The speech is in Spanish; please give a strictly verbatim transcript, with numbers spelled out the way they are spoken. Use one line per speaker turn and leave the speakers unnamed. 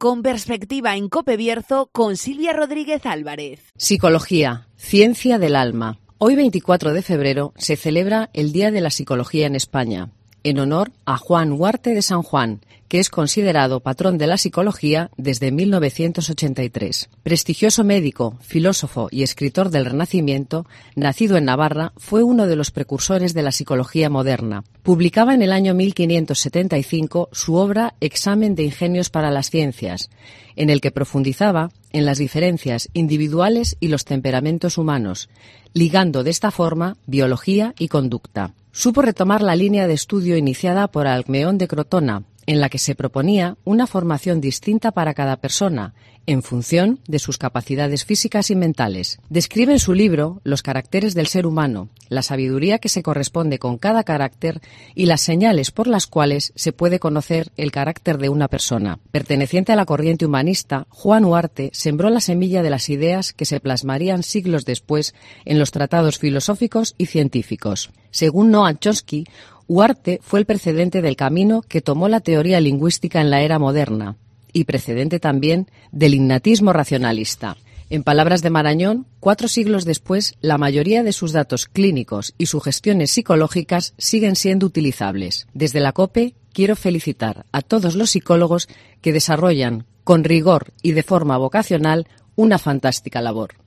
con perspectiva en COPE Bierzo con Silvia Rodríguez Álvarez.
Psicología, ciencia del alma. Hoy, veinticuatro de febrero, se celebra el Día de la Psicología en España, en honor a Juan Huarte de San Juan, que es considerado patrón de la psicología desde mil novecientos ochenta y tres. Prestigioso médico, filósofo y escritor del Renacimiento, nacido en Navarra, fue uno de los precursores de la psicología moderna. Publicaba en el año mil quinientos setenta y cinco su obra Examen de ingenios para las ciencias, en el que profundizaba en las diferencias individuales y los temperamentos humanos, ligando de esta forma biología y conducta. Supo retomar la línea de estudio iniciada por Alcmeón de Crotona, en la que se proponía una formación distinta para cada persona, en función de sus capacidades físicas y mentales. Describe en su libro los caracteres del ser humano, la sabiduría que se corresponde con cada carácter y las señales por las cuales se puede conocer el carácter de una persona. Perteneciente a la corriente humanista, Juan Huarte sembró la semilla de las ideas que se plasmarían siglos después en los tratados filosóficos y científicos. Según Noam Chomsky, Huarte fue el precedente del camino que tomó la teoría lingüística en la era moderna y precedente también del innatismo racionalista. En palabras de Marañón, cuatro siglos después, la mayoría de sus datos clínicos y sugestiones psicológicas siguen siendo utilizables. Desde la COPE quiero felicitar a todos los psicólogos que desarrollan con rigor y de forma vocacional una fantástica labor.